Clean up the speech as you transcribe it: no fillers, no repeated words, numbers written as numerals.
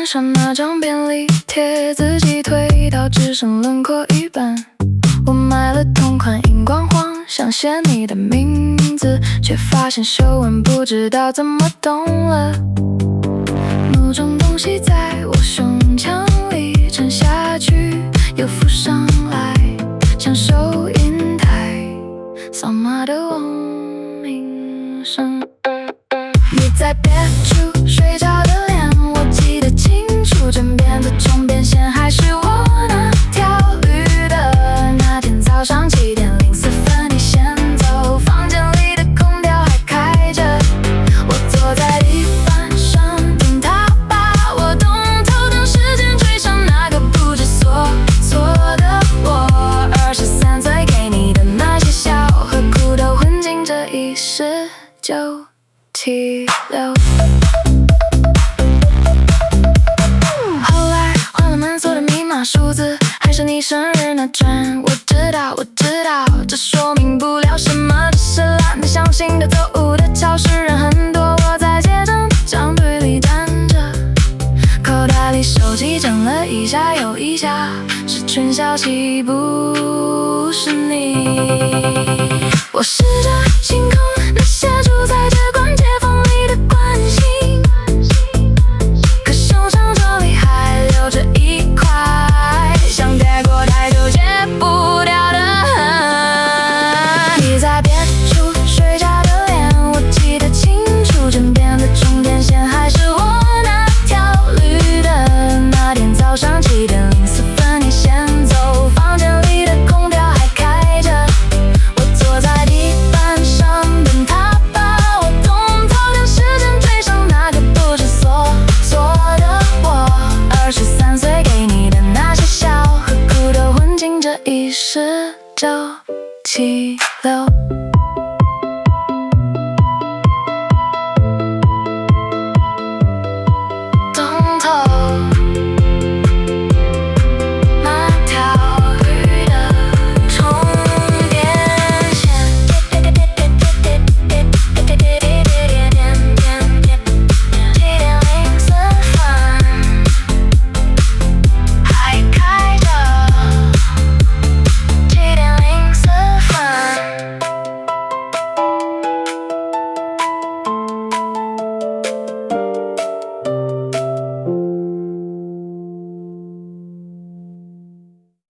脸上那张便利贴，自己推到只剩轮廓一半。我买了同款荧光黄，想写你的名字，却发现手纹不知道怎么动了。某种东西在我胸腔里沉下去，又浮上来，像收银台扫码的嗡鸣声。你在别处睡着的脸，我记得清楚，枕边的钟变线还是我那条绿的。那天早上7点04分，你先走，房间里的空调还开着，我坐在地板上听他把我动头等时间追上那个不知所措的我。23岁给你的那些笑和哭都混进这一1976。后来换了门锁的密码数字，还是你生日那转。我知道，这说明不了什么，只是懒得相信的。走误的超市人很多，我在街上长队里站着，口袋里手机震了一下又一下，是春晓起，不是你。我试着